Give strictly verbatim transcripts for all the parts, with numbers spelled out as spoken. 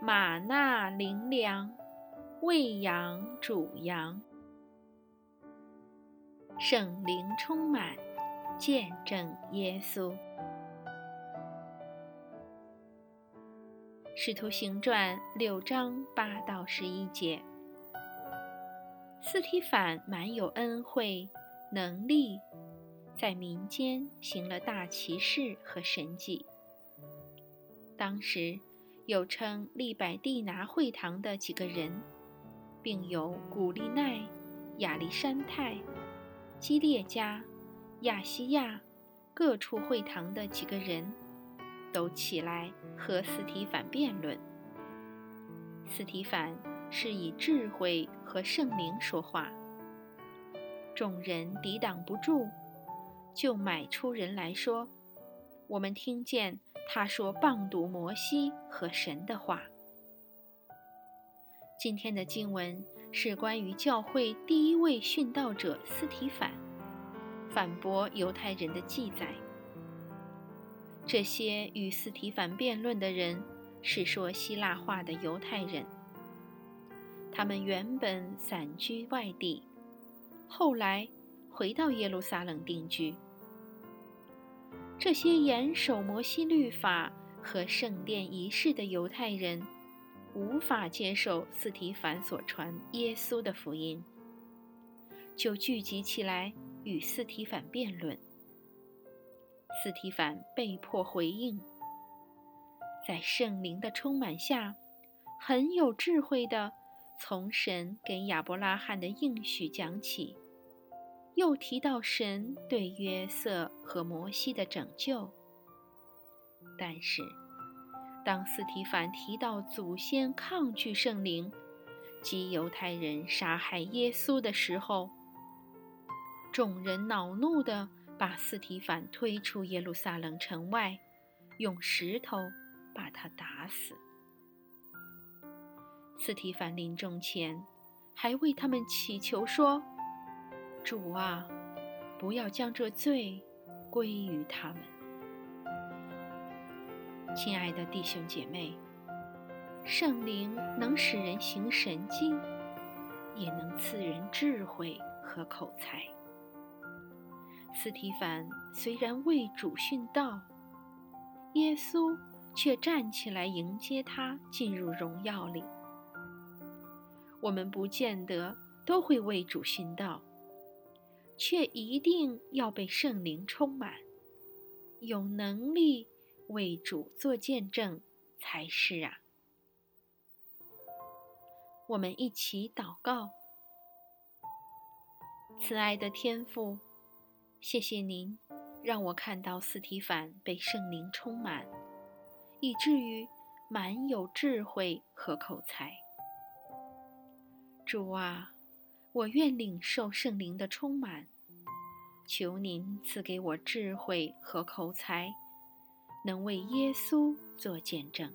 玛纳灵粮，喂养主羊。圣灵充满，见证耶稣。使徒行传六章八到十一节，司提反满有恩惠能力，在民间行了大奇事和神迹。当时有称利百地拿会堂的几个人，并有古利奈、亚历山泰、基列加、亚西亚各处会堂的几个人，都起来和司提反辩论。司提反是以智慧和圣灵说话，众人抵挡不住，就买出人来说：我们听见他说谤读摩西和神的话。今天的经文是关于教会第一位殉道者司提反反驳犹太人的记载。这些与司提反辩论的人是说希腊话的犹太人，他们原本散居外地，后来回到耶路撒冷定居。这些严守摩西律法和圣殿仪式的犹太人无法接受司提反所传耶稣的福音，就聚集起来与司提反辩论。司提反被迫回应，在圣灵的充满下，很有智慧地从神给亚伯拉罕的应许讲起，又提到神对约瑟和摩西的拯救。但是当司提反提到祖先抗拒圣灵及犹太人杀害耶稣的时候，众人恼怒地把司提反推出耶路撒冷城外，用石头把他打死。司提反临终前还为他们祈求说：主啊，不要将这罪归于他们。亲爱的弟兄姐妹，圣灵能使人行神迹，也能赐人智慧和口才。司提反虽然为主殉道，耶稣却站起来迎接他进入荣耀里。我们不见得都会为主殉道，却一定要被圣灵充满，有能力为主做见证才是啊。我们一起祷告。慈爱的天父，谢谢您让我看到司提反被圣灵充满，以至于满有智慧和口才。主啊，我愿领受圣灵的充满，求您赐给我智慧和口才，能为耶稣做见证。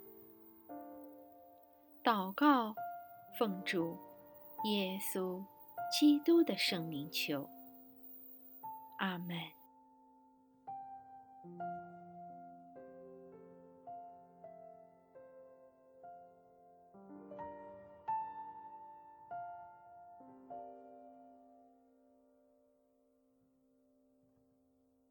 祷告，奉主耶稣基督的圣名求，阿们。